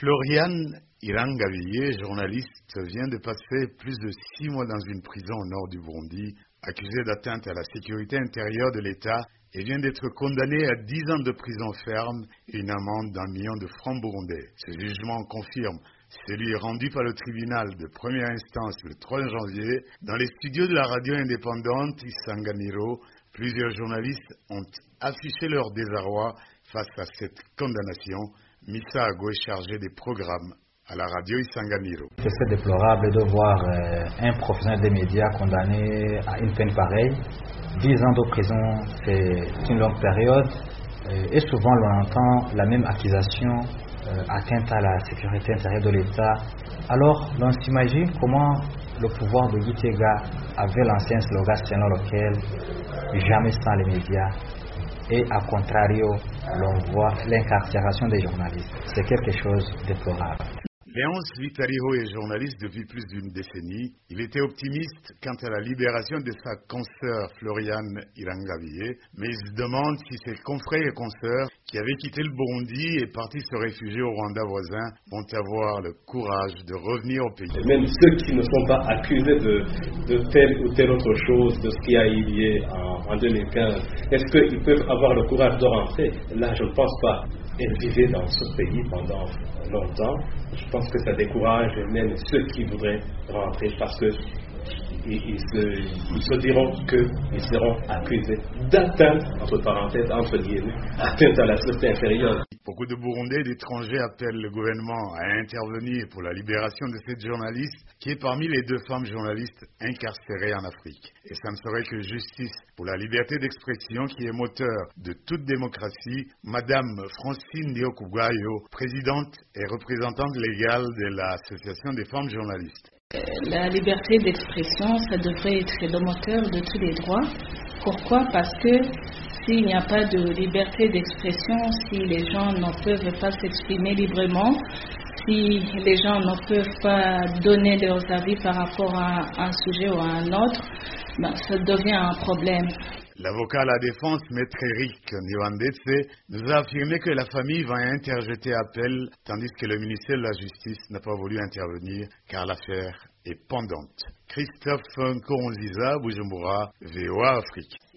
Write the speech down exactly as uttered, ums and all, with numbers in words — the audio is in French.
Floriane Irangavie, journaliste, vient de passer plus de six mois dans une prison au nord du Burundi, accusée d'atteinte à la sécurité intérieure de l'État et vient d'être condamnée à dix ans de prison ferme et une amende d'un million de francs burundais. Ce jugement confirme celui rendu par le tribunal de première instance le trois janvier. Dans les studios de la radio indépendante Isanganiro, plusieurs journalistes ont affiché leur désarroi face à cette condamnation. Missa Ago est chargé des programmes à la radio Isanganiro. C'est déplorable de voir euh, un professionnel des médias condamné à une peine pareille. dix ans de prison, c'est une longue période. Euh, et souvent, l'on entend la même accusation, euh, atteinte à la sécurité intérieure de l'État. Alors, l'on s'imagine comment le pouvoir de Gitega avait lancé un slogan selon lequel jamais sans les médias. Et à contrario, l'on voit l'incarcération des journalistes. C'est quelque chose de déplorable. Léonce Vitariho est journaliste depuis plus d'une décennie. Il était optimiste quant à la libération de sa consoeur Floriane Irangavie, mais il se demande si ses confrères et consoeurs qui avaient quitté le Burundi et partis se réfugier au Rwanda voisin vont avoir le courage de revenir au pays. Même ceux qui ne sont pas accusés de, de telle ou telle autre chose, de ce qui a eu lieu en, en deux mille quinze, est-ce qu'ils peuvent avoir le courage de rentrer? Là, je ne pense pas. Elle vivait dans ce pays pendant longtemps. Je pense que ça décourage même ceux qui voudraient rentrer parce que ils, ils, se, ils se diront qu'ils seront accusés d'atteinte, entre parenthèses, entre guillemets, atteinte à la société inférieure. Beaucoup de Burundais et d'étrangers appellent le gouvernement à intervenir pour la libération de cette journaliste qui est parmi les deux femmes journalistes incarcérées en Afrique. Et ça ne serait que justice pour la liberté d'expression qui est moteur de toute démocratie. Madame Francine Diokugayo, présidente et représentante légale de l'Association des femmes journalistes. La liberté d'expression, ça devrait être le moteur de tous les droits. Pourquoi? Parce que s'il n'y a pas de liberté d'expression, si les gens ne peuvent pas s'exprimer librement, si les gens ne peuvent pas donner leurs avis par rapport à un sujet ou à un autre, ben, ça devient un problème. L'avocat à la défense, Maître Eric Niwandetse, nous a affirmé que la famille va interjeter appel, tandis que le ministère de la Justice n'a pas voulu intervenir car l'affaire est pendante. Christophe Nkoronziza, Bujumbura, V O A Afrique.